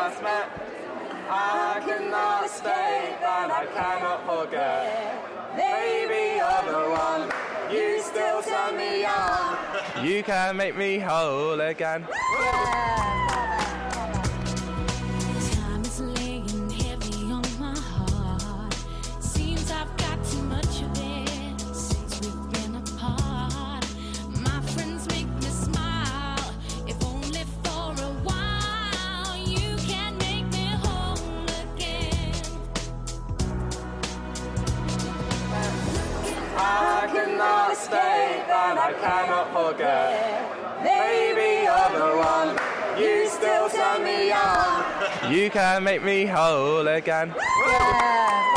last met. I cannot stay, and I cannot forget. Baby, you're the one, you still turn me on. You can make me whole again. Time is laying heavy on my heart. Seems I've got too much of it since we've been apart. My friends make me smile, if only for a while. You can make me whole again. I cannot stay, and I cannot forget. Baby, you're the one, you still turn me on. You can make me whole again. Yeah.